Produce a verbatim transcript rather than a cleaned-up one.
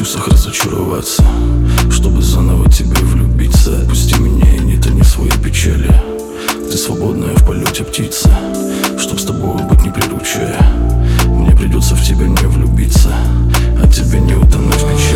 чувствах разочароваться, чтобы заново в тебе влюбиться. Отпусти меня и не тони свои печали. Ты свободная в полете птица, чтоб с тобой быть не приручая. Мне придется в тебя не влюбиться, а тебе не утонуть в печали.